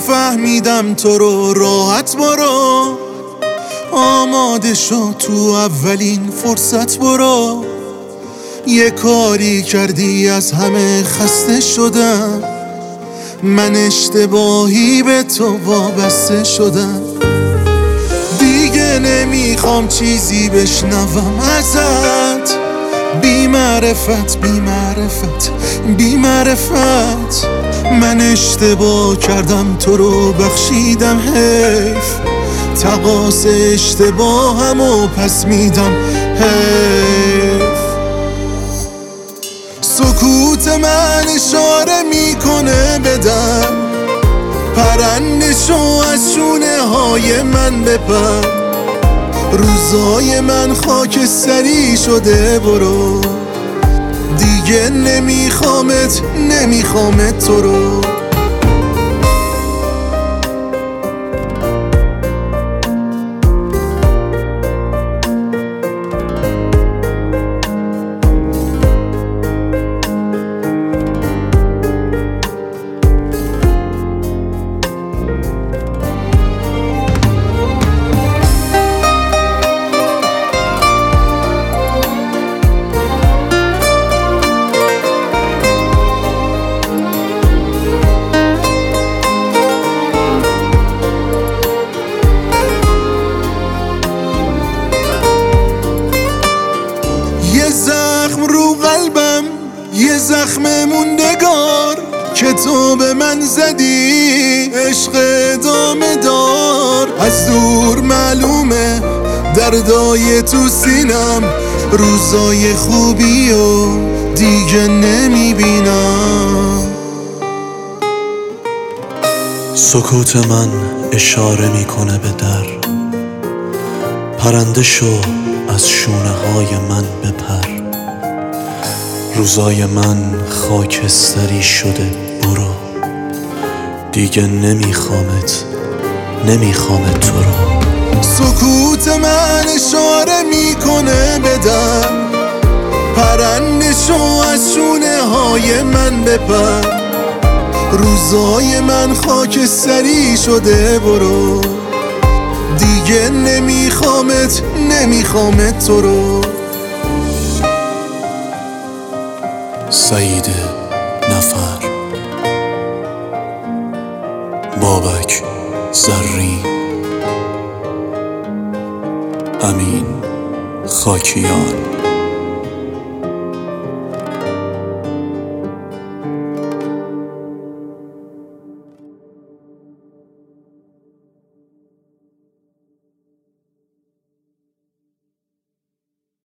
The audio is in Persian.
نفهمیدم تو رو، راحت برو، آماده شو تو اولین فرصت برو. یه کاری کردی از همه خسته شدم، من اشتباهی به تو وابسته شدم. دیگه نمیخوام چیزی بشنوم ازت، بی معرفت بی معرفت بی معرفت. من اشتباه کردم تو رو بخشیدم، حیف تقاص اشتباهمو پس میدم، حیف. سکوت من اشاره میکنه بدم، پرنده شو از شونه های من بپر. روزای من خاکستری شده، برو دیگه نمیخوامت تو رو. زخم رو قلبم، یه زخم موندگار که تو به من زدی، عشق ادامه دار. از دور معلومه دردای تو سینم، روزای خوبی و دیگه نمیبینم. سکوت من اشاره میکنه به در، پرنده شو از شونه های من بپر. روزای من خاکستری شده، برو دیگه نمیخوامت تو رو. سکوت من اشاره میکنه بدم، پرنده شو از شونه های من بپر. روزای من خاکستری شده، برو دیگه نمیخوامت تو رو. سعید نفر، بابک زرین، امین خاکیان.